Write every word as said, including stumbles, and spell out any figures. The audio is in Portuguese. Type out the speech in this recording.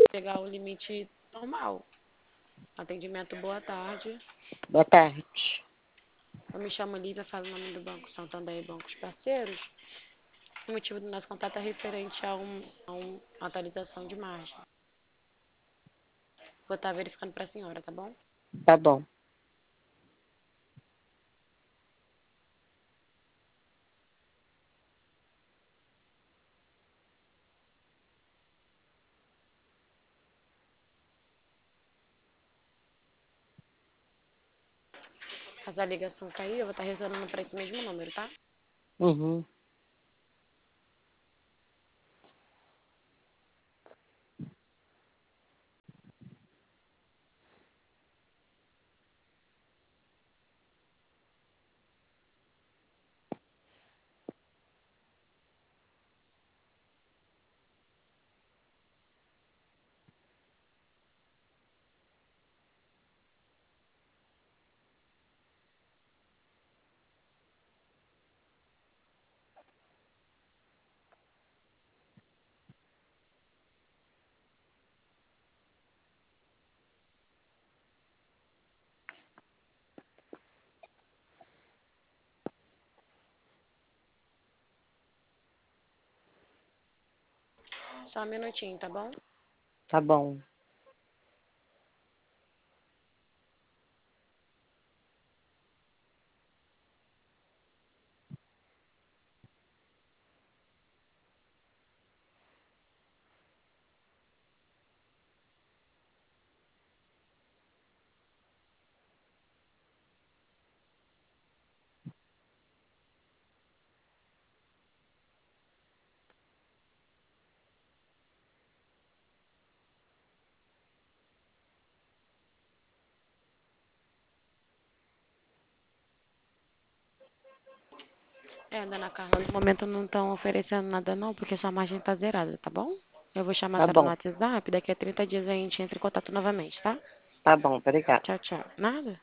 pegar o limite normal. Atendimento, boa tarde. Boa tarde. Eu me chamo Lívia, falo o nome do Banco Santander e Bancos Parceiros. O motivo do nosso contato é referente a, um, a um- uma atualização de margem. Vou estar verificando para a senhora, tá bom? Tá bom. Caso a ligação cair, eu vou estar retornando para esse mesmo número, tá? Uhum. Só um minutinho, tá bom? Tá bom. É, dona Carla, no momento não estão oferecendo nada não, porque sua margem tá zerada, tá bom? Eu vou chamar a Tá senhora no bom. WhatsApp, daqui a trinta dias a gente entra em contato novamente, tá? Tá bom, obrigada. Tchau, tchau. Nada?